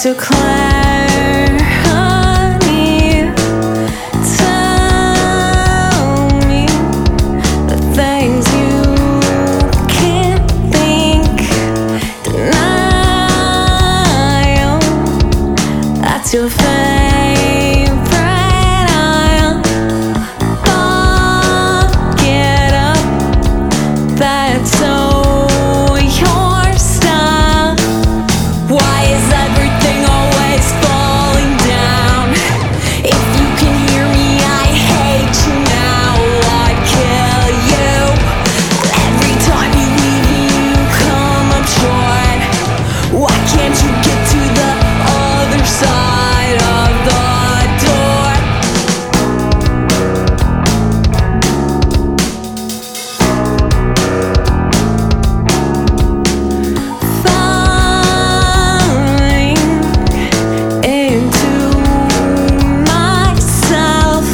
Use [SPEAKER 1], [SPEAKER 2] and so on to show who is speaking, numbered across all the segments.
[SPEAKER 1] So Claire, honey, tell me the things you can't think, denial, that's your favorite aisle. Get up, that's so your style. Why is everything always falling down? If you can hear me, I hate you now. I'd kill you. Every time you leave me, you come up short. Why can't you get to the other side of the door? Falling into myself,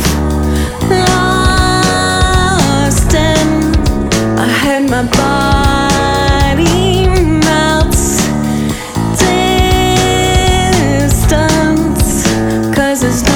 [SPEAKER 1] lost in my head, my body melts. Distance, 'cause it's